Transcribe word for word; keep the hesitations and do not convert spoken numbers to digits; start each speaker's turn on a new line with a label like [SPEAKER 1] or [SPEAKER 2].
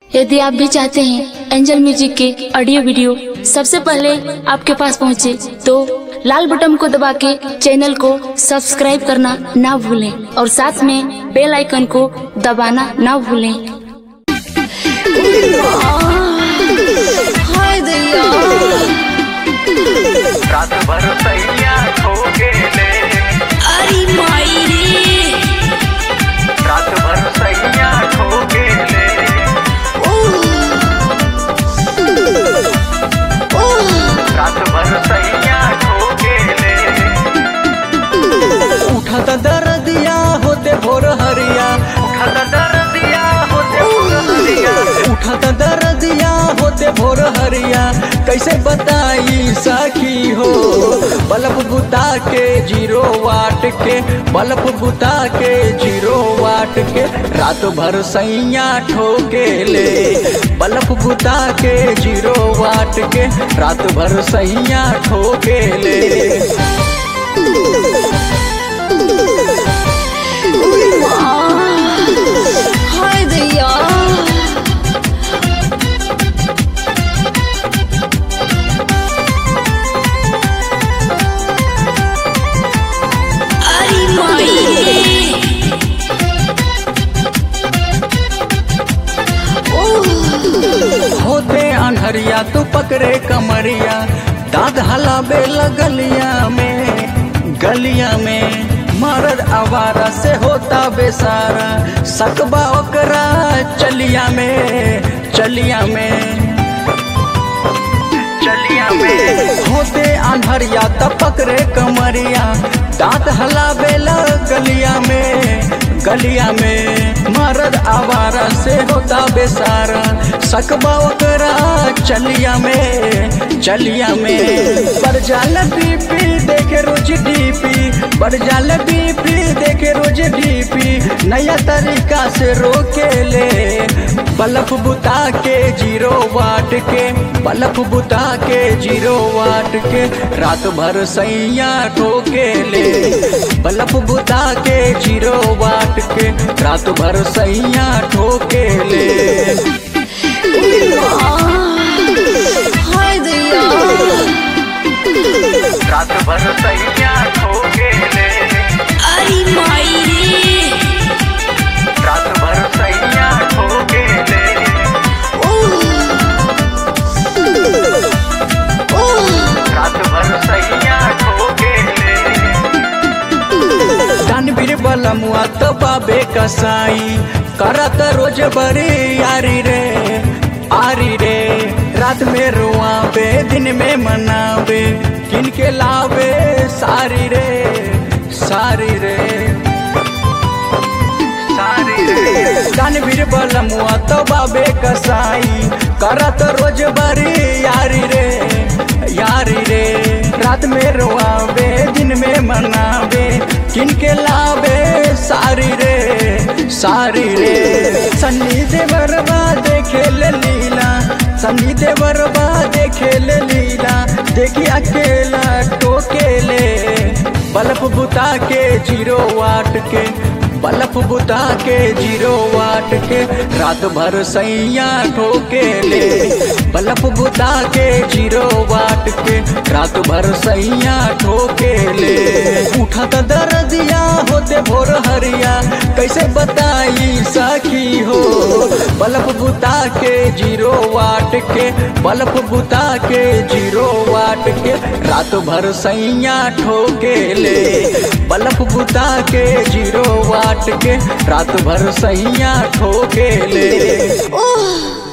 [SPEAKER 1] यदि आप भी चाहते हैं एंजल म्यूजिक के ऑडियो वीडियो सबसे पहले आपके पास पहुंचे, तो लाल बटन को दबा के चैनल को सब्सक्राइब करना ना भूलें और साथ में बेल आइकन को दबाना ना भूलें।
[SPEAKER 2] रात भर सैया खो गेले,
[SPEAKER 1] अरे माई रे,
[SPEAKER 2] रात भर सैया खो गेले, रात भर सैया खो गेले।
[SPEAKER 3] उठत दर्दिया होते भोर हरिया,
[SPEAKER 2] उठत दर्दिया होते भोर हरिया,
[SPEAKER 3] उठत दर्दिया होते भोर हरिया, कैसे बताई सखी हो। बल्ब बुता के जीरो वाट के, बल्ब बुता के जीरो वाट के, रात भर सैया ठोकेले। बल्ब बुता के जीरो वाट के, रात भर सैया ठोकेले।
[SPEAKER 1] हाय दैया, अरे माई रे,
[SPEAKER 3] होते अनहरिया तू पकड़े कमरिया, दाद हलाबे गलिया में, गलिया में मर्द आवारा से होता बेसारा, सकबा ओकरा चलिया में, चलिया में,
[SPEAKER 2] चलिया में।
[SPEAKER 3] होते अनहरिया तब पकड़े कमरिया, दांत हलाबे गलिया में, गलिया में मर्द आवारा से होता बेसारा, सकबा ओकरा चलिया में, चलिया में। बरजाल बीपी देखे रोज डीपी, बरजाल बीपी देखे रोज डीपी, नया तरीका से रोके ले। बल्ब बुता के जीरो वाट के, बल्ब बुता के जीरो वाट के, रात भर सैया ठोके ले। बल्ब बुता के जीरो वाट के, रात भर सैया ठोके ले।
[SPEAKER 1] हाय दैया,
[SPEAKER 2] रात भर सैया खो गेले,
[SPEAKER 1] अरे माई रे,
[SPEAKER 2] रात भर सैया खो गेले, रात भर सैया खो गेले।
[SPEAKER 3] दानवीर बलमुआ तो बाबे कसाई, करत रोज बड़ी यारी रे, आरी रे। रात में रुआवे दिन में मनावे, किनके लावे सारी रे, सारी रे,
[SPEAKER 2] सारी रे।
[SPEAKER 3] दानवीर बलमुआ तो बाबे कसाई, करत रोज बड़ी यारी रे, यारी रे। रात में रुआवे दिन में मनावे, किनके लावे सारी रे, सारी रे। सन्नी देवरबा देखे ले लीला, सन्नी देवरबा देखे ले लीला, देखी अकेला टोकेले। बल्ब बुता के जीरो वाट के, बल्ब बुता के जीरो वाट के, रात भर सैया ठोकेले। बल्ब बुता के जीरो वाट के, रात भर सैया ठोकेले। उठत दर्दिया होते भोर हरिया, कैसे बताई सखी हो। बल्ब बुता के जीरो वाट के, बल्ब बुता के जीरो वाट के, रात भर सैया ठोकेले। बल्ब बुता के जीरो वाट के, रात भर सैया ठोकेले।
[SPEAKER 1] ओह